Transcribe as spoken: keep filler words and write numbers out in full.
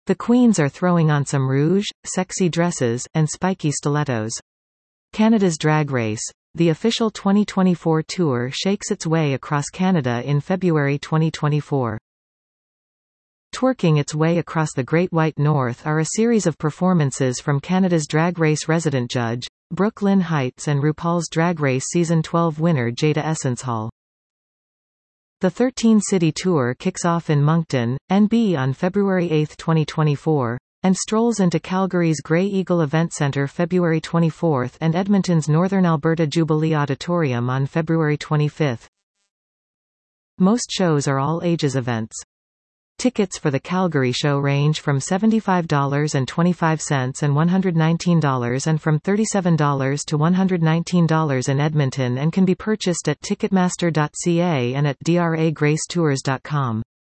The queens are throwing on some rouge, sexy dresses, and spiky stilettos. Canada's Drag Race. The official twenty twenty-four tour shakes its way across Canada in February twenty twenty-four. Twerking its way across the Great White North are a series of performances from Canada's Drag Race resident judge, Brooke Lynn Heights, and RuPaul's Drag Race Season twelve winner Jada Essence Hall. The thirteen-city tour kicks off in Moncton, N B on February eighth twenty twenty-four, and strolls into Calgary's Grey Eagle Event Centre February twenty-fourth and Edmonton's Northern Alberta Jubilee Auditorium on February twenty-fifth. Most shows are all-ages events. Tickets for the Calgary show range from seventy-five dollars and twenty-five cents and one hundred nineteen dollars and from thirty-seven dollars to one hundred nineteen dollars in Edmonton and can be purchased at ticketmaster dot c a and at d r a grace tours dot com.